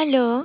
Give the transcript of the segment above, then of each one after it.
Aló,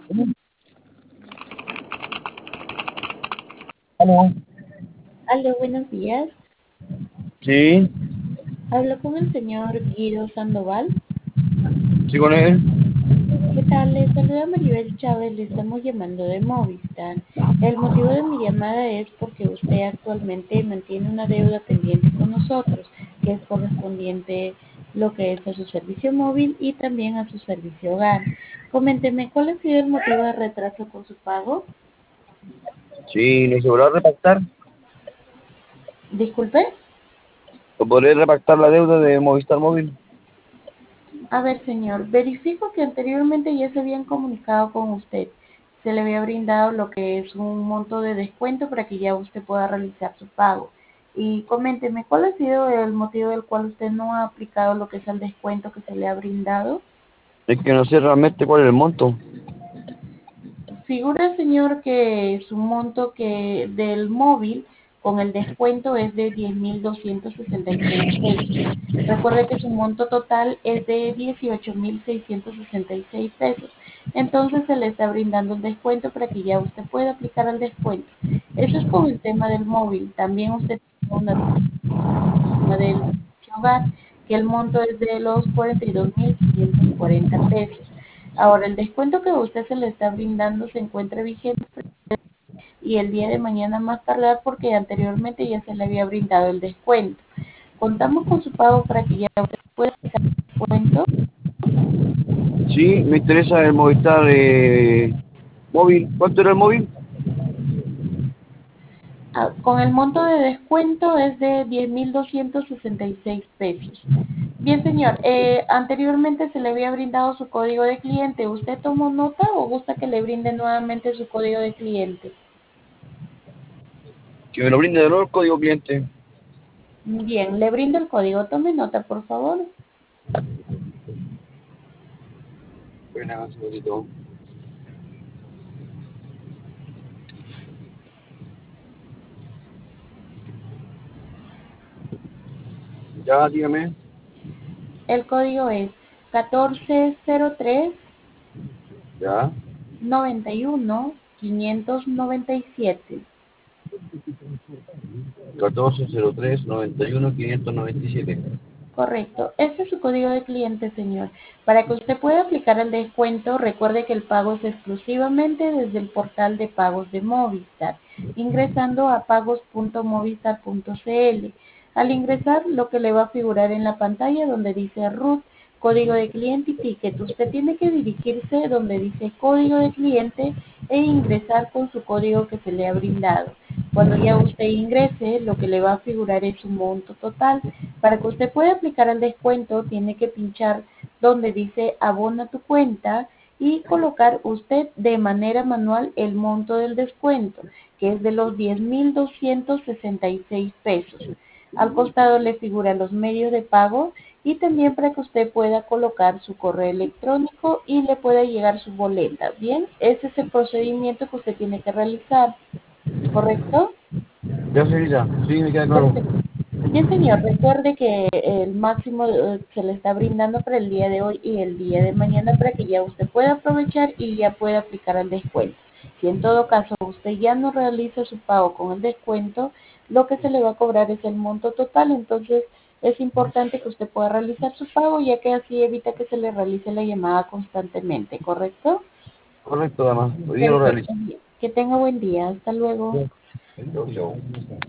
¿Aló? Aló, buenos días. Sí, Hablo con el señor Guido Sandoval. sí con él. ¿Qué tal? Le saluda Maribel Chávez, le estamos llamando de Movistar. El motivo de mi llamada es porque usted actualmente mantiene una deuda pendiente con nosotros, que es correspondiente lo que es a su servicio móvil y también a su servicio hogar. Coménteme, ¿cuál ha sido el motivo de retraso con su pago? Sí, ¿le logró repactar? Disculpe. ¿O podré repactar la deuda de Movistar Móvil? A ver, señor, verifico que anteriormente ya se habían comunicado con usted. Se le había brindado lo que es un monto de descuento para que ya usted pueda realizar su pago. Y coménteme, ¿cuál ha sido el motivo del cual usted no ha aplicado lo que es el descuento que se le ha brindado? Es que no sé realmente cuál es el monto. Figura, señor, que su monto que del móvil con el descuento es de 10.266 pesos. Recuerde que su monto total es de 18.666 pesos. Entonces se le está brindando el descuento para que ya usted pueda aplicar el descuento. Eso es con el tema del móvil. También usted tiene una del hogar, que el monto es de los 42.540 pesos. Ahora, el descuento que a usted se le está brindando se encuentra vigente y el día de mañana más tardar porque anteriormente ya se le había brindado el descuento. Contamos con su pago para que ya usted pueda aplicar el descuento. Sí, me interesa el Movistar Móvil. ¿Cuánto era el móvil? Con el monto de descuento es de 10.266 pesos. Bien, señor, anteriormente se le había brindado su código de cliente. ¿Usted tomó nota o gusta que le brinde nuevamente su código de cliente? Que me lo brinde de nuevo el código cliente. Bien, le brindo el código. Tome nota, por favor. Buena, un segundito. Ya, dígame. El código es 1403 Ya. 91 597. 1403-91-597. Correcto. Este es su código de cliente, señor. Para que usted pueda aplicar el descuento, recuerde que el pago es exclusivamente desde el portal de pagos de Movistar, ingresando a pagos.movistar.cl. Al ingresar, lo que le va a figurar en la pantalla donde dice RUT, código de cliente y ticket, usted tiene que dirigirse donde dice código de cliente e ingresar con su código que se le ha brindado. Cuando ya usted ingrese, lo que le va a figurar es su monto total. Para que usted pueda aplicar el descuento, tiene que pinchar donde dice abona tu cuenta y colocar usted de manera manual el monto del descuento, que es de los 10.266 pesos. Al costado le figuran los medios de pago y también para que usted pueda colocar su correo electrónico y le pueda llegar su boleta. Bien, ese es el procedimiento que usted tiene que realizar, ¿correcto? Ya, señorita. Sí, me queda claro. Perfecto. Bien, señor, recuerde que el máximo se le está brindando para el día de hoy y el día de mañana para que ya usted pueda aprovechar y ya pueda aplicar el descuento. Si en todo caso usted ya no realiza su pago con el descuento, lo que se le va a cobrar es el monto total. Entonces es importante que usted pueda realizar su pago ya que así evita que se le realice la llamada constantemente, ¿correcto? Correcto, dama. Hoy día lo realizo. Perfecto. Que tenga buen día. Hasta luego. Chau, chau.